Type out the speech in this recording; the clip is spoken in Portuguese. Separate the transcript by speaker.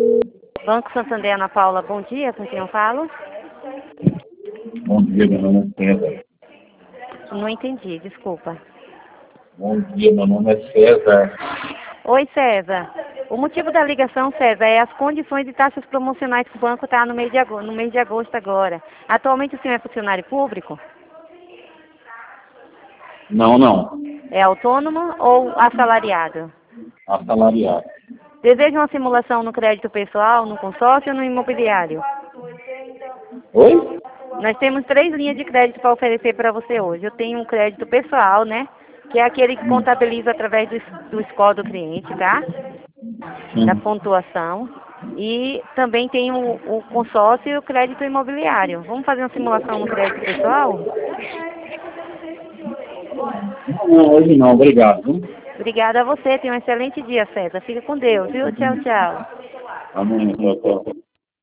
Speaker 1: Banco Santander, Ana Paula, bom dia, com quem eu falo?
Speaker 2: Bom dia, meu nome é César.
Speaker 1: Não entendi, desculpa.
Speaker 2: Bom dia, meu nome é César.
Speaker 1: Oi, César. O motivo da ligação, César, é as condições de taxas promocionais que o banco está no mês de agosto agora. Atualmente o senhor é funcionário público?
Speaker 2: Não.
Speaker 1: É autônomo ou assalariado?
Speaker 2: Assalariado.
Speaker 1: Deseja uma simulação no crédito pessoal, no consórcio ou no imobiliário?
Speaker 2: Oi?
Speaker 1: Nós temos 3 linhas de crédito para oferecer para você hoje. Eu tenho um crédito pessoal, né? Que é aquele que contabiliza através do score do cliente, tá? Da pontuação. E também tem o consórcio e o crédito imobiliário. Vamos fazer uma simulação no crédito pessoal?
Speaker 2: Não, hoje não, obrigado.
Speaker 1: Obrigada a você. Tenha um excelente dia, César. Fica com Deus, viu? Tchau, tchau.
Speaker 2: Amanhã, tchau.